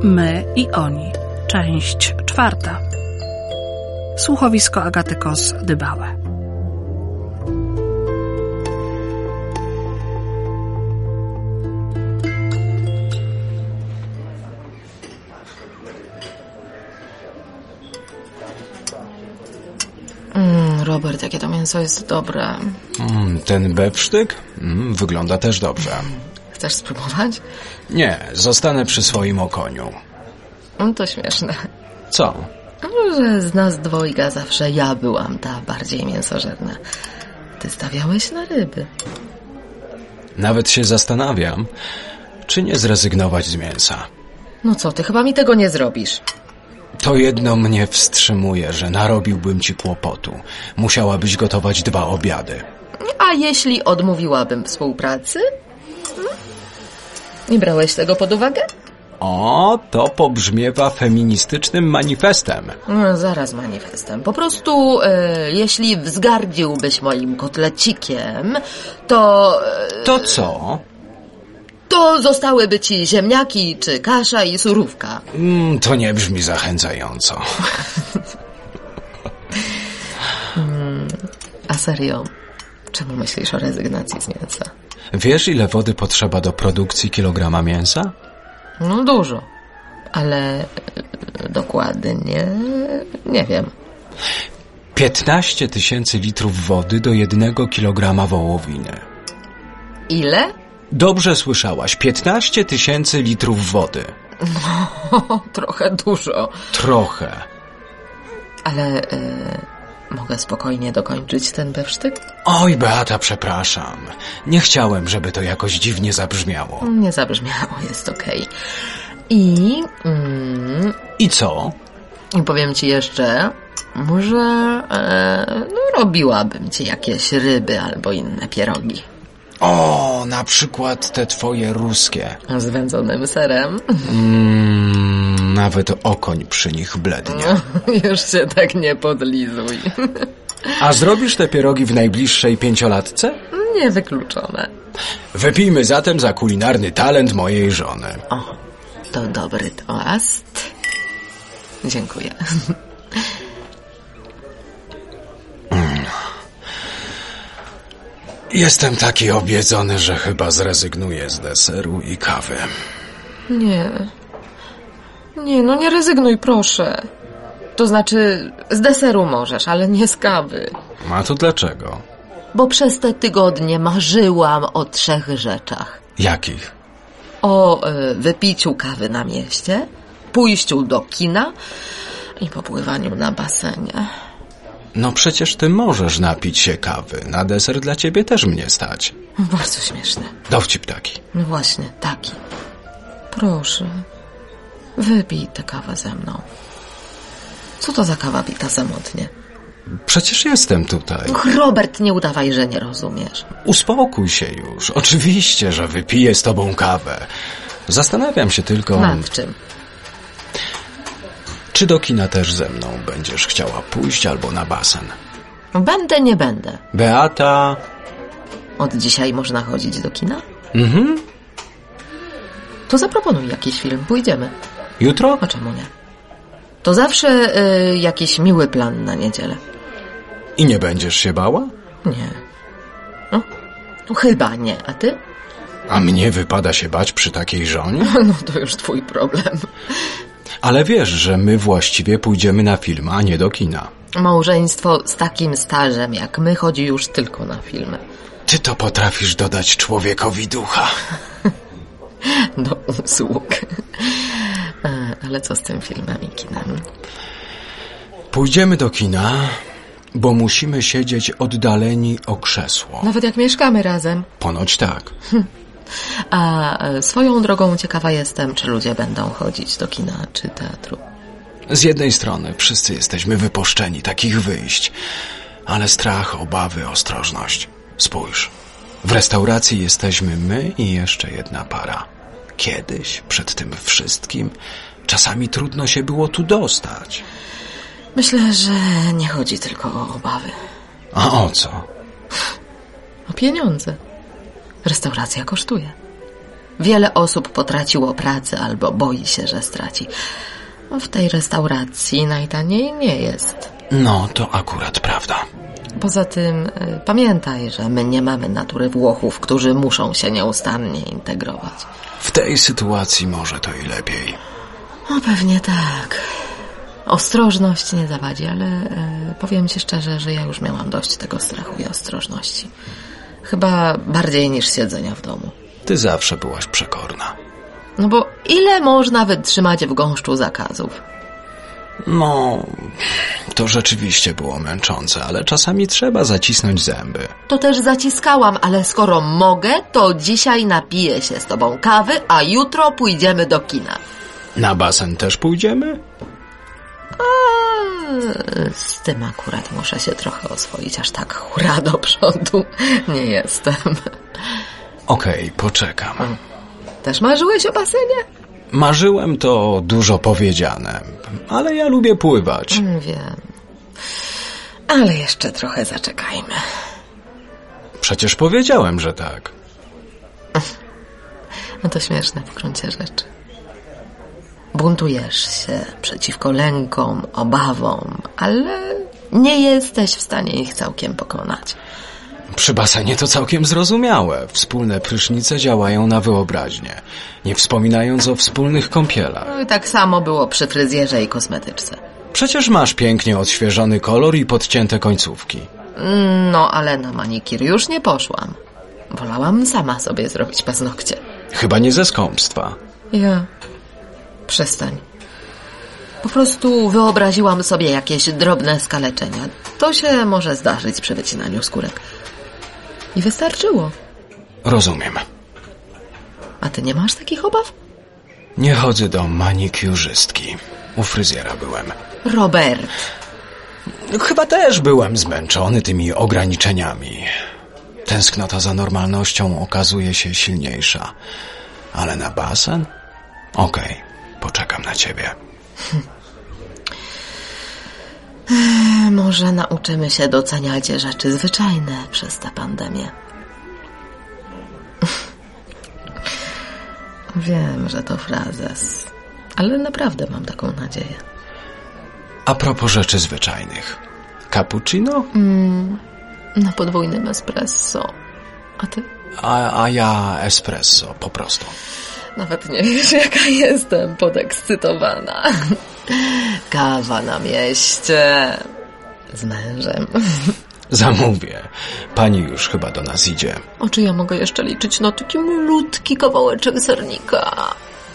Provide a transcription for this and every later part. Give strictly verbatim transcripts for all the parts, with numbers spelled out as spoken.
My i oni. Część czwarta. Słuchowisko Agaty Kos-Dybałę. Mm, Robert, jakie to mięso jest dobre. Mm, ten befsztyk? Mm, wygląda też dobrze. Chcesz spróbować? Nie, zostanę przy swoim okoniu. No to śmieszne. Co? No, że z nas dwojga zawsze ja byłam ta bardziej mięsożerna. Ty stawiałeś na ryby. Nawet się zastanawiam, czy nie zrezygnować z mięsa. No co, ty chyba mi tego nie zrobisz. To jedno mnie wstrzymuje, że narobiłbym ci kłopotu. Musiałabyś gotować dwa obiady. A jeśli odmówiłabym współpracy? Hmm? Nie brałeś tego pod uwagę? O, to pobrzmiewa feministycznym manifestem. No, zaraz manifestem. Po prostu, e, jeśli wzgardziłbyś moim kotlecikiem, to... E, to co? To zostałyby ci ziemniaki, czy kasza i surówka. Mm, to nie brzmi zachęcająco. hmm, a serio, czemu myślisz o rezygnacji z mięsa? Wiesz, ile wody potrzeba do produkcji kilograma mięsa? No dużo, ale dokładnie nie wiem. piętnaście tysięcy litrów wody do jednego kilograma wołowiny. Ile? Dobrze słyszałaś, piętnaście tysięcy litrów wody. No, trochę dużo. Trochę. Ale y, mogę spokojnie dokończyć ten befsztyk? Oj, Beata, przepraszam. Nie chciałem, żeby to jakoś dziwnie zabrzmiało. Nie zabrzmiało, jest okej. Okay. I... Mm, I co? I powiem ci jeszcze, może e, no, robiłabym ci jakieś ryby albo inne pierogi. O, na przykład te twoje ruskie. Z wędzonym serem. Mm, nawet okoń przy nich blednie. No, już się tak nie podlizuj. A zrobisz te pierogi w najbliższej pięciolatce? Niewykluczone. Wypijmy zatem za kulinarny talent mojej żony. O, to dobry toast. Dziękuję. Jestem taki obiedzony, że chyba zrezygnuję z deseru i kawy. Nie. Nie, no nie rezygnuj, proszę. To znaczy, z deseru możesz, ale nie z kawy. A to dlaczego? Bo przez te tygodnie marzyłam o trzech rzeczach. Jakich? O y, wypiciu kawy na mieście, pójściu do kina i popływaniu na basenie. No przecież ty możesz napić się kawy. Na deser dla ciebie też mnie stać. Bardzo śmieszne. Dowcip taki. No właśnie, taki. Proszę, wypij tę kawę ze mną. Co to za kawa pita samotnie? Przecież jestem tutaj. Och, Robert, nie udawaj, że nie rozumiesz. Uspokój się już. Oczywiście, że wypiję z tobą kawę. Zastanawiam się tylko... Nad czym? Czy do kina też ze mną będziesz chciała pójść albo na basen? Będę, nie będę. Beata... Od dzisiaj można chodzić do kina? Mhm. To zaproponuj jakiś film, pójdziemy. Jutro? A czemu nie? To zawsze y, jakiś miły plan na niedzielę. I nie będziesz się bała? Nie. No, no chyba nie. A ty? A mnie wypada się bać przy takiej żonie? No to już twój problem. Ale wiesz, że my właściwie pójdziemy na film, a nie do kina. Małżeństwo z takim stażem jak my chodzi już tylko na filmy. Ty to potrafisz dodać człowiekowi ducha. Do usług. Ale co z tym filmem i kinem? Pójdziemy do kina, bo musimy siedzieć oddaleni o krzesło. Nawet jak mieszkamy razem. Ponoć tak. A swoją drogą ciekawa jestem, czy ludzie będą chodzić do kina czy teatru. Z jednej strony wszyscy jesteśmy wypuszczeni takich wyjść, ale strach, obawy, ostrożność. Spójrz, w restauracji jesteśmy my i jeszcze jedna para. Kiedyś, przed tym wszystkim, czasami trudno się było tu dostać. Myślę, że nie chodzi tylko o obawy. A o co? O pieniądze. Restauracja kosztuje. Wiele osób potraciło pracę albo boi się, że straci. W tej restauracji najtaniej nie jest. No, to akurat prawda. Poza tym y, pamiętaj, że my nie mamy natury Włochów, którzy muszą się nieustannie integrować. W tej sytuacji może to i lepiej. No pewnie tak. Ostrożność nie zawadzi, ale y, powiem ci szczerze, że ja już miałam dość tego strachu i ostrożności. Chyba bardziej niż siedzenia w domu. Ty zawsze byłaś przekorna. No bo ile można wytrzymać w gąszczu zakazów? No, to rzeczywiście było męczące, ale czasami trzeba zacisnąć zęby. To też zaciskałam, ale skoro mogę, to dzisiaj napiję się z tobą kawy, a jutro pójdziemy do kina. Na basen też pójdziemy? A, z tym akurat muszę się trochę oswoić, aż tak hura do przodu nie jestem. Okej, poczekam. Też marzyłeś o basenie? Marzyłem, to dużo powiedziane, ale ja lubię pływać. Wiem. Ale jeszcze trochę zaczekajmy. Przecież powiedziałem, że tak. No to śmieszne w gruncie rzeczy. Buntujesz się przeciwko lękom, obawom, ale nie jesteś w stanie ich całkiem pokonać. Przy basenie to całkiem zrozumiałe. Wspólne prysznice działają na wyobraźnię, nie wspominając o wspólnych kąpielach. No i tak samo było przy fryzjerze i kosmetyczce. Przecież masz pięknie odświeżony kolor i podcięte końcówki. No, ale na manikir już nie poszłam. Wolałam sama sobie zrobić paznokcie. Chyba nie ze skąpstwa. Ja. Przestań. Po prostu wyobraziłam sobie jakieś drobne skaleczenia. To się może zdarzyć przy wycinaniu skórek. I wystarczyło. Rozumiem. A ty nie masz takich obaw? Nie chodzę do manikiurzystki. U fryzjera byłem. Robert. Chyba też byłem zmęczony tymi ograniczeniami. Tęsknota za normalnością okazuje się silniejsza. Ale na basen? Okej, poczekam na ciebie. Może nauczymy się doceniać rzeczy zwyczajne przez tę pandemię. Wiem, że to frazes, ale naprawdę mam taką nadzieję. A propos rzeczy zwyczajnych. Cappuccino? Mm, na podwójnym espresso. A ty? A, a ja espresso, po prostu. Nawet nie wiesz, jaka jestem podekscytowana. Kawa na mieście. Z mężem. Zamówię. Pani już chyba do nas idzie. O, czy ja mogę jeszcze liczyć na taki malutki kawałeczek sernika?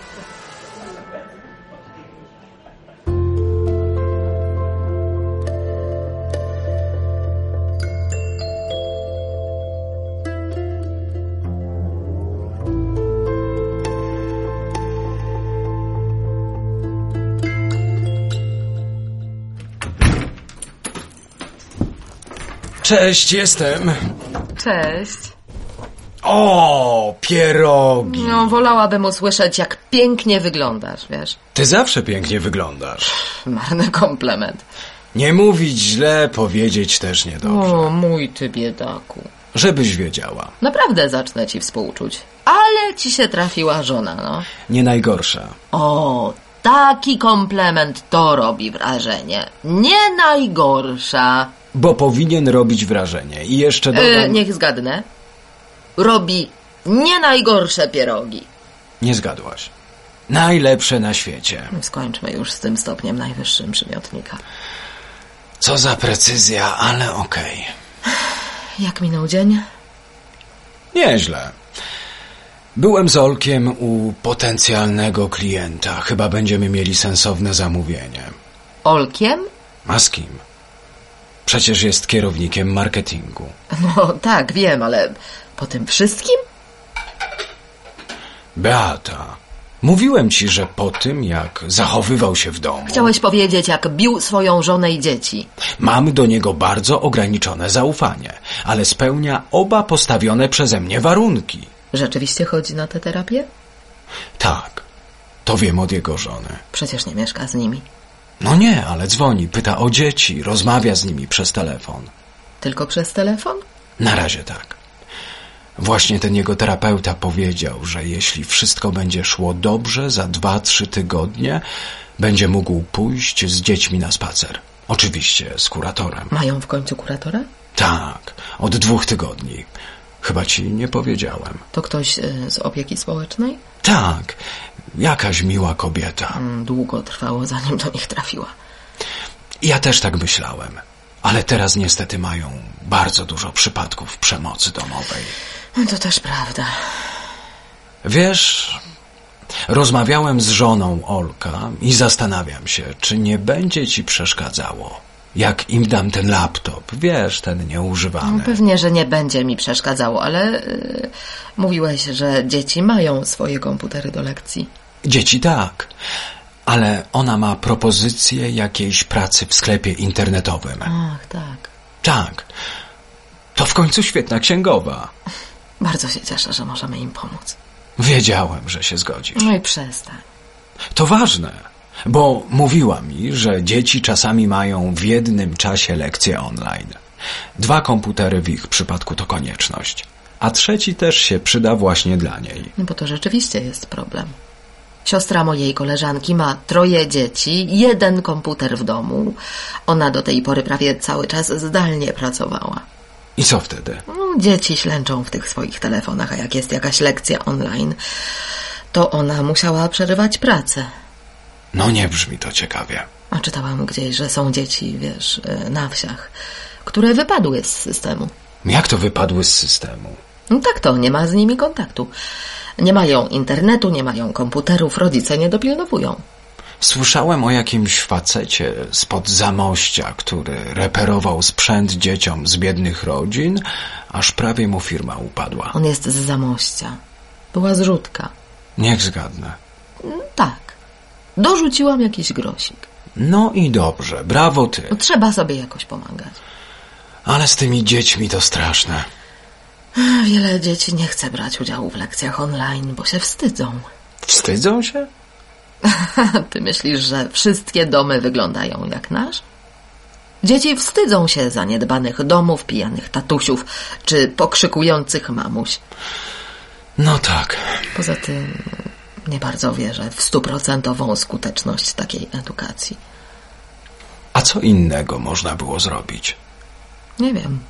Cześć, jestem. Cześć. O, pierogi. No, wolałabym usłyszeć, jak pięknie wyglądasz, wiesz. Ty zawsze pięknie wyglądasz. Marny komplement. Nie mówić źle, powiedzieć też niedobrze. O, mój ty biedaku. Żebyś wiedziała. Naprawdę zacznę ci współczuć. Ale ci się trafiła żona, no. Nie najgorsza. O, taki komplement to robi wrażenie. Nie najgorsza. Bo powinien robić wrażenie. I jeszcze dodam... E, niech zgadnę. Robi nie najgorsze pierogi. Nie zgadłaś. Najlepsze na świecie. Skończmy już z tym stopniem najwyższym przymiotnika. Co za precyzja, ale okej. Jak minął dzień? Nieźle. Byłem z Olkiem u potencjalnego klienta. Chyba będziemy mieli sensowne zamówienie. Olkiem? A z kim? Przecież jest kierownikiem marketingu. No tak, wiem, ale po tym wszystkim? Beata, mówiłem ci, że po tym, jak zachowywał się w domu... Chciałeś powiedzieć, jak bił swoją żonę i dzieci. Mam do niego bardzo ograniczone zaufanie, ale spełnia oba postawione przeze mnie warunki. Rzeczywiście chodzi na tę terapię? Tak, to wiem od jego żony. Przecież nie mieszka z nimi. No nie, ale dzwoni, pyta o dzieci, rozmawia z nimi przez telefon. Tylko przez telefon? Na razie tak. Właśnie ten jego terapeuta powiedział, że jeśli wszystko będzie szło dobrze, za dwa, trzy tygodnie będzie mógł pójść z dziećmi na spacer. Oczywiście z kuratorem. Mają w końcu kuratora? Tak, od dwóch tygodni. Chyba ci nie powiedziałem. To ktoś y, z opieki społecznej? Tak, jakaś miła kobieta. Mm, długo trwało, zanim do nich trafiła. Ja też tak myślałem. Ale teraz niestety mają bardzo dużo przypadków przemocy domowej. No to też prawda. Wiesz, rozmawiałem z żoną Olka i zastanawiam się, czy nie będzie ci przeszkadzało, jak im dam ten laptop, wiesz, ten nieużywany. No, pewnie, że nie będzie mi przeszkadzało, ale yy, mówiłeś, że dzieci mają swoje komputery do lekcji. Dzieci tak, ale ona ma propozycję jakiejś pracy w sklepie internetowym. Ach, tak. Tak, to w końcu świetna księgowa. Bardzo się cieszę, że możemy im pomóc. Wiedziałem, że się zgodzisz. No i przestań. To ważne, bo mówiła mi, że dzieci czasami mają w jednym czasie lekcje online. Dwa komputery w ich przypadku to konieczność, a trzeci też się przyda właśnie dla niej. No bo to rzeczywiście jest problem. Siostra mojej koleżanki ma troje dzieci, jeden komputer w domu. Ona do tej pory prawie cały czas zdalnie pracowała. I co wtedy? No, dzieci ślęczą w tych swoich telefonach, a jak jest jakaś lekcja online, to ona musiała przerywać pracę. No nie brzmi to ciekawie. A czytałam gdzieś, że są dzieci, wiesz, na wsiach, które wypadły z systemu. Jak to wypadły z systemu? No tak to, nie ma z nimi kontaktu. Nie mają internetu, nie mają komputerów, rodzice nie dopilnowują. Słyszałem o jakimś facecie spod Zamościa, który reperował sprzęt dzieciom z biednych rodzin, aż prawie mu firma upadła. On jest z Zamościa. Była zrzutka. Niech zgadnę. Tak. Dorzuciłam jakiś grosik. No i dobrze, brawo ty. No, trzeba sobie jakoś pomagać. Ale z tymi dziećmi to straszne. Wiele dzieci nie chce brać udziału w lekcjach online, bo się wstydzą. Wstydzą się? Ty myślisz, że wszystkie domy wyglądają jak nasz? Dzieci wstydzą się zaniedbanych domów, pijanych tatusiów czy pokrzykujących mamuś. No tak. Poza tym nie bardzo wierzę w stuprocentową skuteczność takiej edukacji. A co innego można było zrobić? Nie wiem.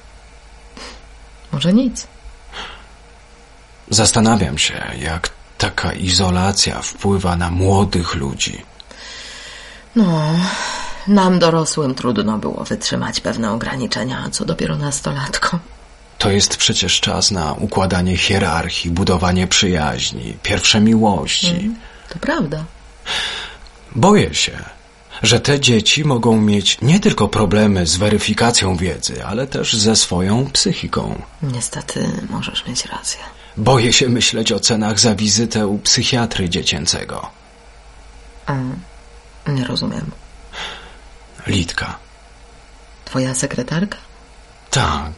Może nic. Zastanawiam się, jak taka izolacja wpływa na młodych ludzi. No, nam dorosłym trudno było wytrzymać pewne ograniczenia, a co dopiero nastolatkom. To jest przecież czas na układanie hierarchii, budowanie przyjaźni, pierwsze miłości. Mm, to prawda. Boję się, że te dzieci mogą mieć nie tylko problemy z weryfikacją wiedzy, ale też ze swoją psychiką. Niestety możesz mieć rację. Boję się myśleć o cenach za wizytę u psychiatry dziecięcego. A, nie rozumiem. Litka. Twoja sekretarka? Tak.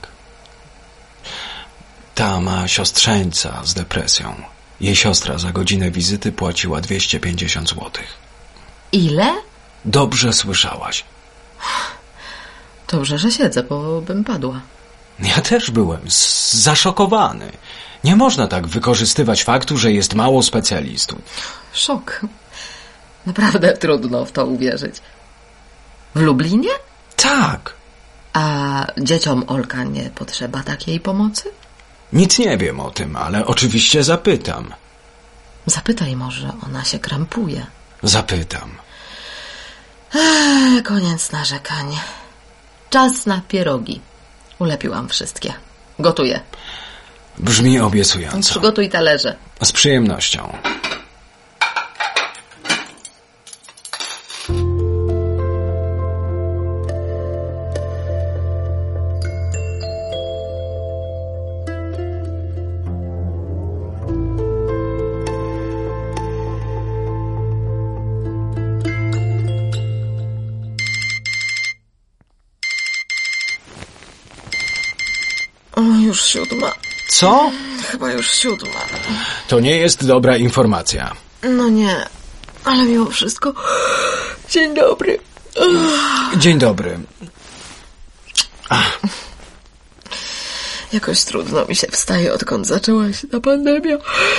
Ta ma siostrzeńca z depresją. Jej siostra za godzinę wizyty płaciła dwieście pięćdziesiąt złotych. Ile? Dobrze słyszałaś. Dobrze, że siedzę, bo bym padła. Ja też byłem z- zaszokowany. Nie można tak wykorzystywać faktu, że jest mało specjalistów. Szok. Naprawdę trudno w to uwierzyć. W Lublinie? Tak. A dzieciom Olka nie potrzeba takiej pomocy? Nic nie wiem o tym, ale oczywiście zapytam. Zapytaj może, ona się krępuje. Zapytam. Eee, koniec narzekań. Czas na pierogi. Ulepiłam wszystkie. Gotuję. Brzmi obiecująco. Przygotuj talerze. Z przyjemnością. O, już siódma. Co? Chyba już siódma. To nie jest dobra informacja. No nie, ale mimo wszystko... Dzień dobry. Dzień dobry. Ach. Jakoś trudno mi się wstaje, odkąd zaczęła się ta pandemia.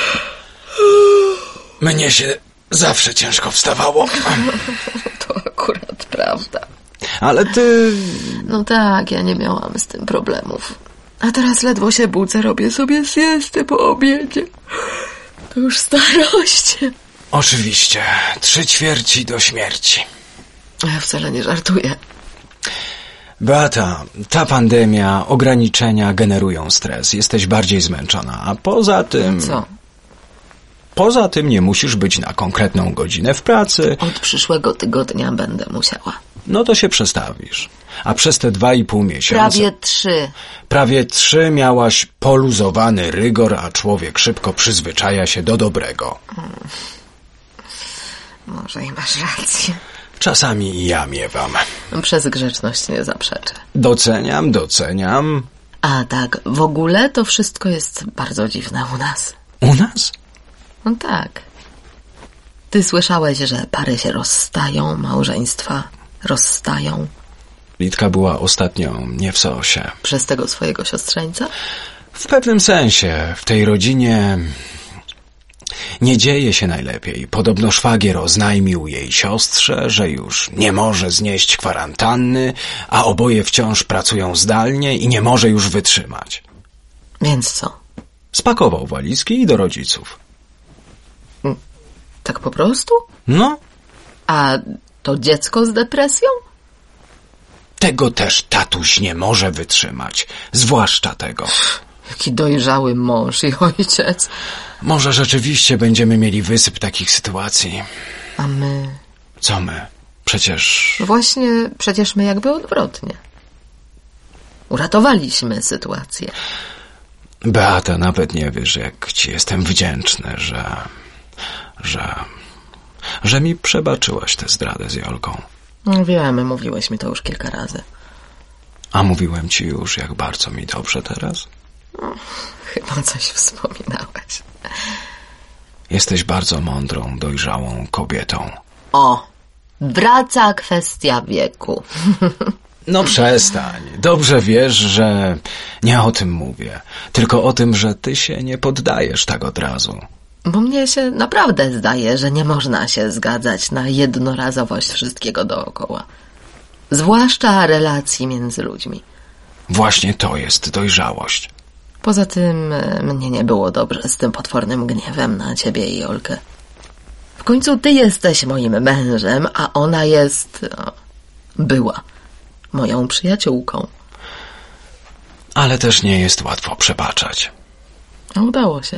Mnie się zawsze ciężko wstawało. To akurat prawda. Ale ty... No tak, ja nie miałam z tym problemów. A teraz ledwo się budzę, robię sobie siesty po obiedzie. To już starość. Oczywiście, trzy ćwierci do śmierci. Ja wcale nie żartuję. Beata, ta pandemia, ograniczenia generują stres. Jesteś bardziej zmęczona, a poza tym... Co? Poza tym nie musisz być na konkretną godzinę w pracy. Od przyszłego tygodnia będę musiała. No to się przestawisz. A przez te dwa i pół miesiąca... Prawie trzy. Prawie trzy miałaś poluzowany rygor, a człowiek szybko przyzwyczaja się do dobrego. Hmm. Może i masz rację. Czasami i ja miewam. Przez grzeczność nie zaprzeczę. Doceniam, doceniam. A tak, w ogóle to wszystko jest bardzo dziwne u nas. U nas? No tak. Ty słyszałeś, że pary się rozstają, małżeństwa rozstają. Litka była ostatnio nie w sosie. Przez tego swojego siostrzeńca? W pewnym sensie w tej rodzinie nie dzieje się najlepiej. Podobno szwagier oznajmił jej siostrze, że już nie może znieść kwarantanny, a oboje wciąż pracują zdalnie i nie może już wytrzymać. Więc co? Spakował walizki i do rodziców. Tak po prostu? No, A to dziecko z depresją? tego też tatuś nie może wytrzymać. Zwłaszcza tego. Jaki dojrzały mąż i ojciec. Może rzeczywiście będziemy mieli wysyp takich sytuacji. A my... Co my? Przecież... Właśnie, przecież my jakby odwrotnie. Uratowaliśmy sytuację. Beata, nawet nie wiesz, jak ci jestem wdzięczny, że... że... że mi przebaczyłaś tę zdradę z Jolką. Wiemy, mówiłeś mi to już kilka razy. A mówiłem ci już, jak bardzo mi dobrze teraz? Chyba coś wspominałeś. Jesteś bardzo mądrą, dojrzałą kobietą. O, wraca kwestia wieku. No przestań. Dobrze wiesz, że nie o tym mówię. Tylko o tym, że ty się nie poddajesz tak od razu. Bo mnie się naprawdę zdaje, że nie można się zgadzać na jednorazowość wszystkiego dookoła. Zwłaszcza relacji między ludźmi. Właśnie to jest dojrzałość. Poza tym mnie nie było dobrze z tym potwornym gniewem na ciebie i Jolkę. W końcu ty jesteś moim mężem, a ona jest... O, była moją przyjaciółką. Ale też nie jest łatwo przebaczać. A udało się.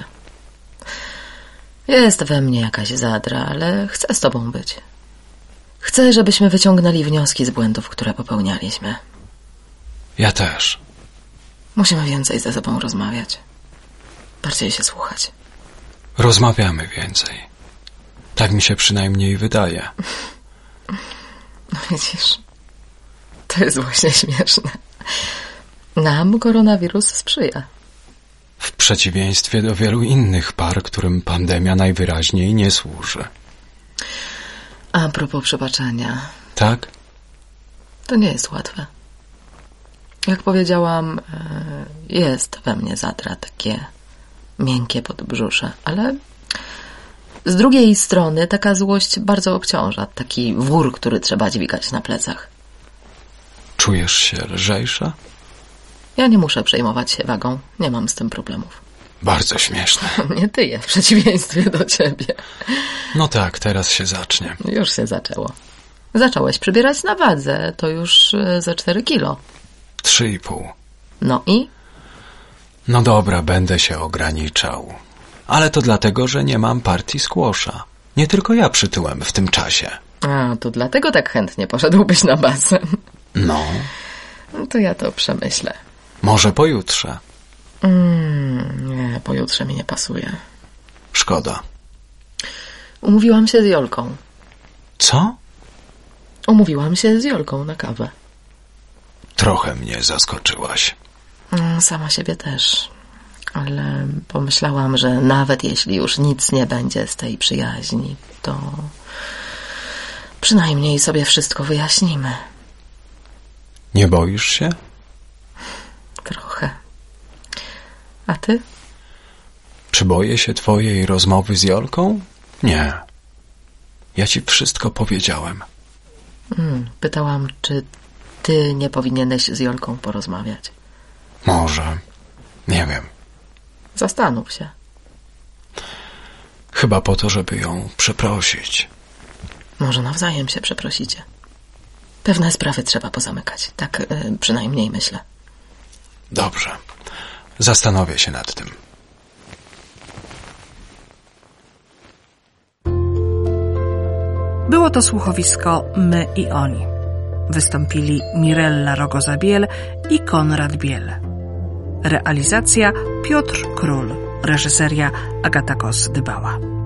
Jest we mnie jakaś zadra, ale chcę z tobą być. Chcę, żebyśmy wyciągnęli wnioski z błędów, które popełnialiśmy. Ja też. Musimy więcej ze sobą rozmawiać. Bardziej się słuchać. Rozmawiamy więcej. Tak mi się przynajmniej wydaje. No widzisz, to jest właśnie śmieszne. Nam koronawirus sprzyja. W przeciwieństwie do wielu innych par, którym pandemia najwyraźniej nie służy. A propos przebaczenia, Tak? to nie jest łatwe. Jak powiedziałam, jest we mnie zadra, takie miękkie podbrzusze, ale z drugiej strony taka złość bardzo obciąża, taki wór, który trzeba dźwigać na plecach. Czujesz się lżejsza? Ja nie muszę przejmować się wagą, nie mam z tym problemów. Bardzo śmieszne. Nie ty, w przeciwieństwie do ciebie. No tak, teraz się zacznie. Już się zaczęło. Zacząłeś przybierać na wadze, to już ze cztery kilo. Trzy i pół. No i? No dobra, będę się ograniczał. Ale to dlatego, że nie mam partii squasha. Nie tylko ja przytyłem w tym czasie. A, to dlatego tak chętnie poszedłbyś na basen. No, No to ja to przemyślę. może pojutrze. Mm, nie, pojutrze mi nie pasuje. Szkoda. Umówiłam się z Jolką. Co? Umówiłam się z Jolką na kawę. Trochę mnie zaskoczyłaś. Mm, Sama siebie też. Ale pomyślałam, że nawet jeśli już nic nie będzie z tej przyjaźni, to przynajmniej sobie wszystko wyjaśnimy. Nie boisz się? Trochę. A ty? Czy boję się twojej rozmowy z Jolką? Nie. Ja ci wszystko powiedziałem. Hmm, pytałam, czy ty nie powinieneś z Jolką porozmawiać. Może. Nie wiem. Zastanów się. Chyba po to, żeby ją przeprosić. Może nawzajem się przeprosicie. Pewne sprawy trzeba pozamykać. Tak y, przynajmniej myślę. Dobrze. Zastanowię się nad tym. Było to słuchowisko My i Oni. Wystąpili Mirella Rogoza-Biel i Konrad Biel. Realizacja Piotr Król. Reżyseria Agata Kos-Dybała.